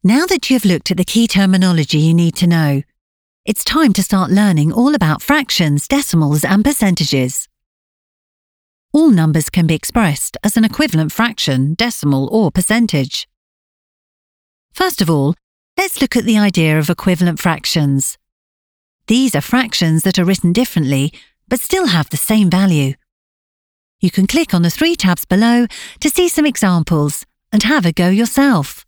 Now that you've looked at the key terminology you need to know, it's time to start learning all about fractions, decimals, and percentages. All numbers can be expressed as an equivalent fraction, decimal, or percentage. First of all, let's look at the idea of equivalent fractions. These are fractions that are written differently, but still have the same value. You can click on the 3 tabs below to see some examples and have a go yourself.